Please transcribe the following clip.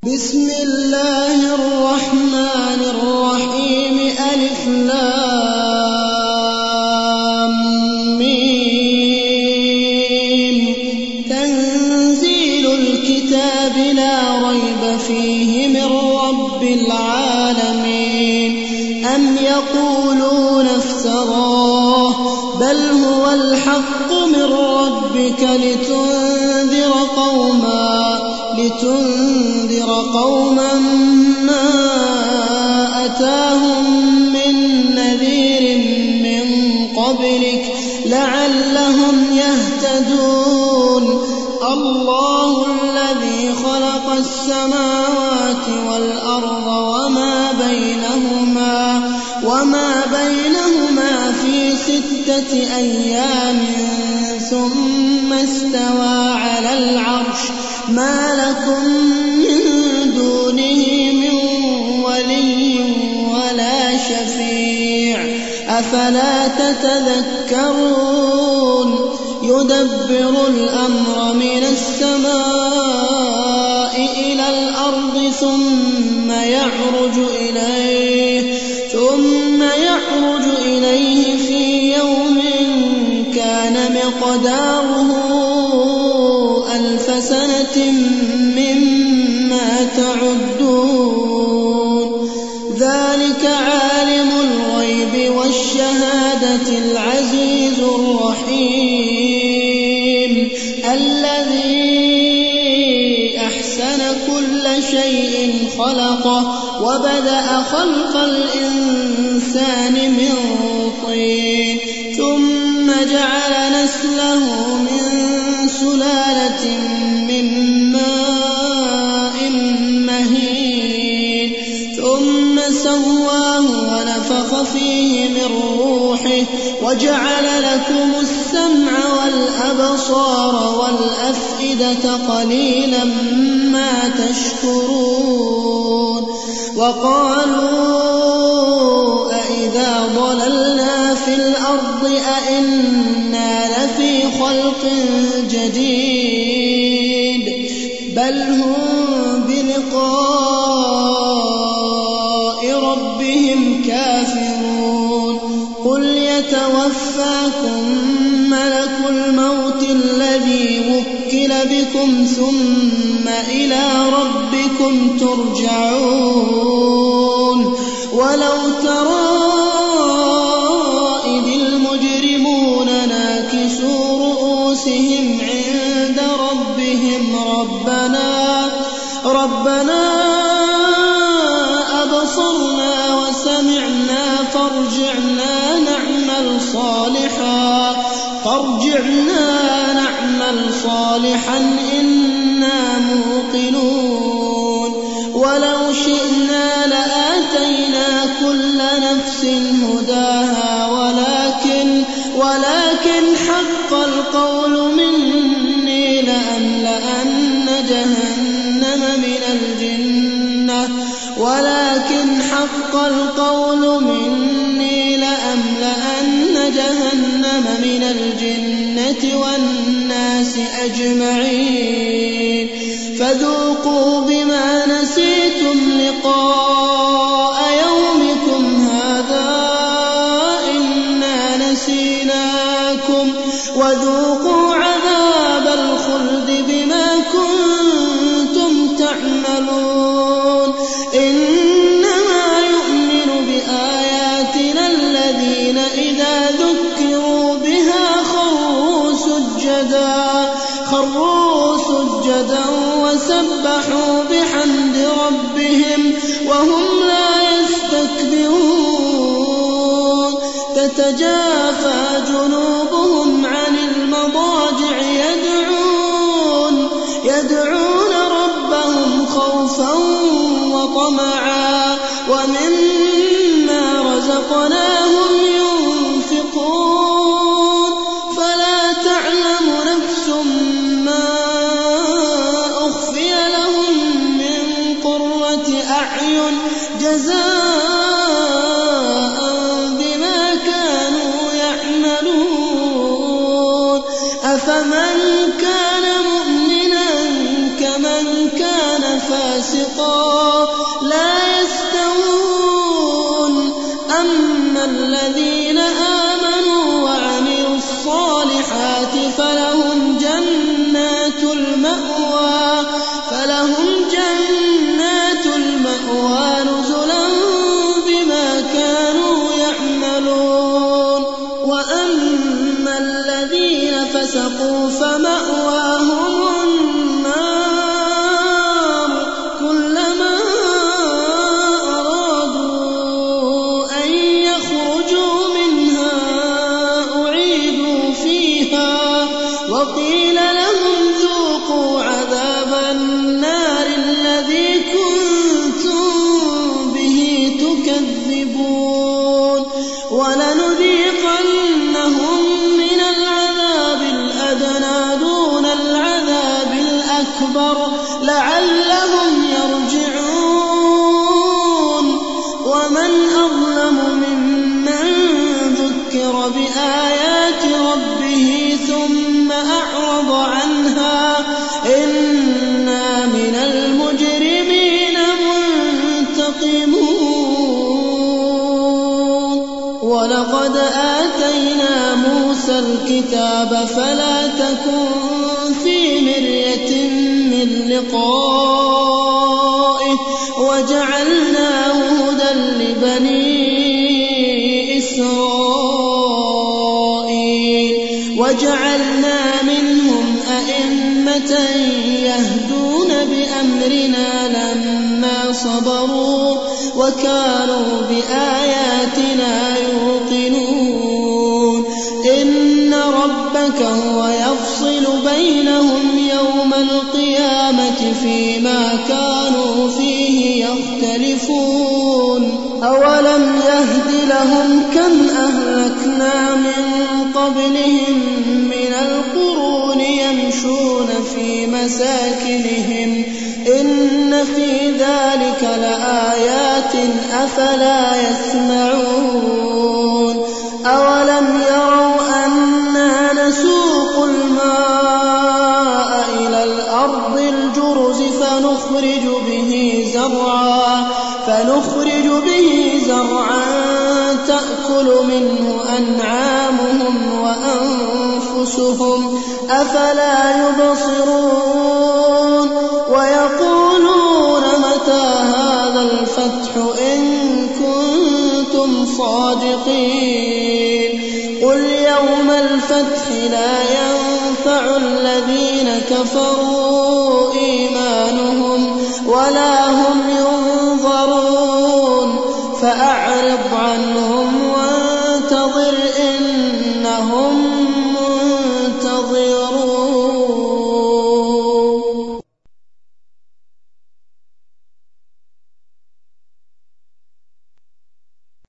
بسم الله الرحمن الرحيم ألف لام ميم تنزيل الكتاب لا ريب فيه من رب العالمين أم يقولون افتراه بل هو الحق من ربك لتنذر قوما ما أتاهم من نذير من قبلك لعلهم يهتدون الله الذي خلق السماوات والأرض وما بينهما في 6 أيام ثم استوى على العرش ما لكم من دونه من ولي ولا شفيع أفلا تتذكرون يدبر الأمر من السماء إلى الأرض ثم يعرج إليه في يوم كان مقداره 1000 سنة مما تعدون ذلك عالم الغيب والشهادة العزيز الرحيم الذي أحسن كل شيء خلقه وبدأ خلق الإنسان من طين ثم جعل نسله من سلالة من ماء مهين ثم سواه ونفخ فيه من روحه وجعل لكم السمع والأبصار والأفئدة قليلا ما تشكرون وقالوا أإذا ضللنا في الأرض أإنا لفي خلق جديد بل هم بلقاء ربهم كافرون قل يتوفاكم ملك الموت الذي وكل بكم ثم إلى ربكم ترجعون ولو ترى إذ المجرمون ناكسوا رؤوسهم عند ربهم ربنا أبصرنا وسمعنا فارجعنا نعمل صالحا إنا موقنون ولو شئنا لآتينا كل نفس هداها ولكن حق القول مني لأملأن جهنم من الجنة والناس أجمعين فذوقوا بما نسيتم لقاء يومكم هذا إنا نسيناكم وذوقوا عذاب الخلد بما كنتم تعملون إنما يؤمن بآياتنا الذين إذا ذكروا بها خروا سجدا وسبحوا بحمد ربهم وهم لا يستكبرون تتجافى جنوبهم عن المضاجع يدعون ربهم خوفا وطمعا ومما رزقناهم ينفقون فلا تعلم نفس ما أخفي لهم من قرة أعين جزاء بما كانوا يعملون أفمن كان مؤمنا كمن كان فاسقا فاسقا لا يستوون أما الذين آمنوا وعملوا الصالحات فلهم جنات المأوى نزلا بما كانوا يعملون وأما الذين فسقوا فمأواهم النار كلما أرادوا أن يخرجوا منها أعيدوا فيها وقيل لهم ذوقوا عذاب النار الذي كنتم به تكذبون ولنذيقنهم من العذاب الأدنى دون العذاب الأكبر لعلهم يرجعون ومن أظلم ممن ذكر بآيات ربه ثم أعرض عنها إنا من المجرمين منتقمون ولقد آتينا موسى الكتاب فلا تكن في مرية من لقائه وجعلناه هدى لبني إسرائيل وجعلنا منهم أئمة يهدون بأمرنا لما صبروا وكانوا بآياتنا يوقنون إن ربك هو يفصل بينهم يوم القيامة فيما كانوا فيه يختلفون أولم يهد لهم كم أهلكنا من قبلهم من القرون يمشون في مساكنهم إن في ذلك لآيات أفلا يسمعون أولم يروا أنا نسوق الماء إلى الأرض الجرز فنخرج به زرعا تأكل منه أنعامهم وأنفسهم أفلا يبصرون ويقولون متى هذا الفتح إن كنتم صادقين قل يوم الفتح لا ينفع الذين كفروا إيمانهم ولا هم ينظرون فأعرض عنهم وانتظر